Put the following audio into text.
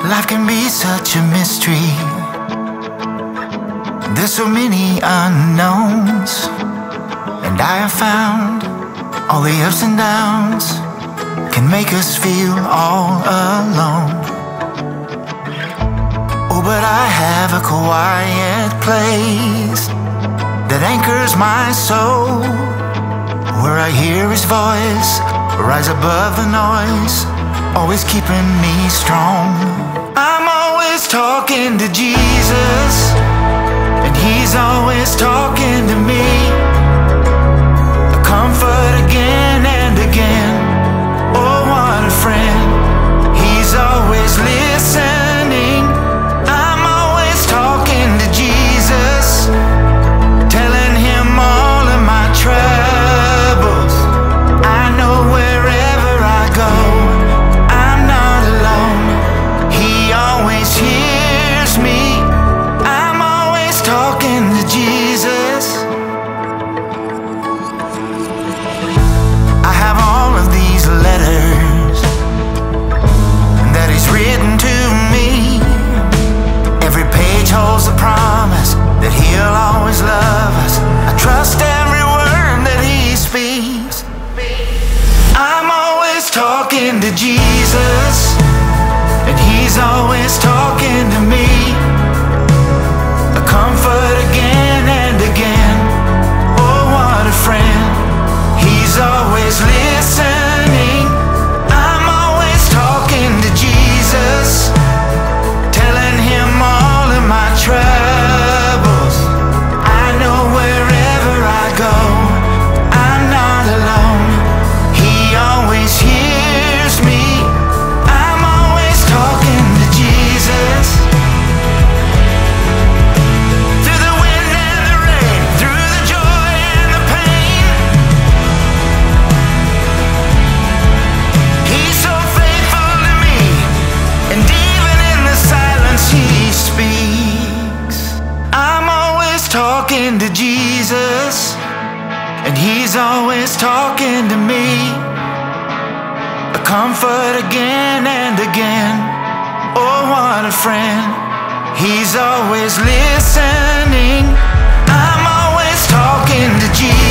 Life can be such a mystery. There's so many unknowns, and I have found all the ups and downs can make us feel all alone. Oh, but I have a quiet place that anchors my soul, where I hear His voice rise above the noise, always keeping me strong. I'm always talking to Jesus, and He's always talking to me. A comfort again and again. Oh, what a friend. He's always listening. I'm always talking to Jesus, telling Him all of my troubles. I know wherever I go, I'm not alone. He always hears me. I'm always talking to Jesus. I have all of these letters that He's written to me. Every page holds a promise that He'll always love us. I trust every word that He speaks. I'm always talking to Jesus, and He's always talking to me. A comfort again and again. Oh, what a friend. He's always listening. I'm always talking to Jesus, telling Him all of my troubles. I know wherever I go, I'm not alone. He always hears me. I'm always talking to Jesus. Through the wind and the rain, through the joy and the pain, He's so faithful to me. And even in the silence He speaks. I'm always talking to Jesus, and He's always talking to me. A comfort again and again. Oh, what a friend. He's always listening. I'm always talking to Jesus.